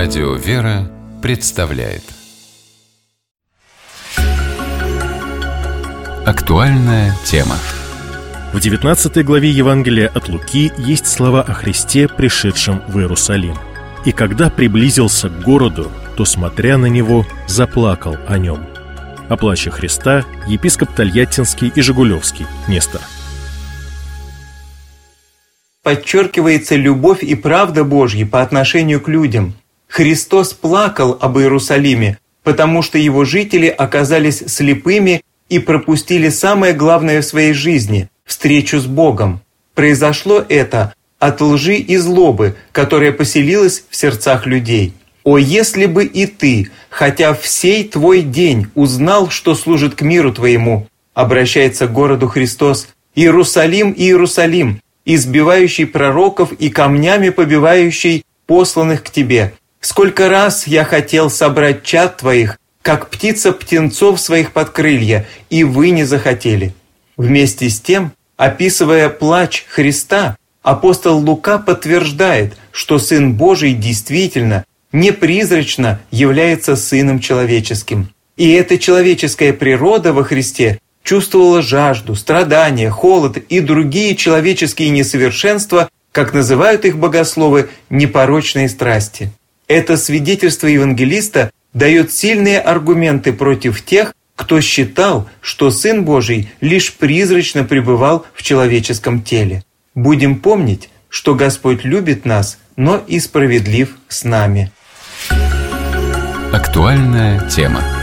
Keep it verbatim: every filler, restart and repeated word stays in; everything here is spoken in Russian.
Радио «Вера» представляет актуальная тема. В девятнадцатой главе Евангелия от Луки есть слова о Христе, пришедшем в Иерусалим. «И когда приблизился к городу, то, смотря на него, заплакал о нем». О плаче Христа епископ Тольяттинский и Жигулевский, Нестор. Подчеркивается любовь и правда Божья по отношению к людям. Христос плакал об Иерусалиме, потому что его жители оказались слепыми и пропустили самое главное в своей жизни – встречу с Богом. Произошло это от лжи и злобы, которая поселилась в сердцах людей. «О, если бы и ты, хотя в сей твой день, узнал, что служит к миру твоему», обращается к городу Христос, «Иерусалим, Иерусалим, избивающий пророков и камнями побивающий посланных к тебе. Сколько раз я хотел собрать чад твоих, как птица птенцов своих под крылья, и вы не захотели». Вместе с тем, описывая плач Христа, апостол Лука подтверждает, что Сын Божий действительно, не призрачно является Сыном Человеческим. И эта человеческая природа во Христе чувствовала жажду, страдания, холод и другие человеческие несовершенства, как называют их богословы, непорочные страсти. Это свидетельство евангелиста дает сильные аргументы против тех, кто считал, что Сын Божий лишь призрачно пребывал в человеческом теле. Будем помнить, что Господь любит нас, но и справедлив с нами. Актуальная тема.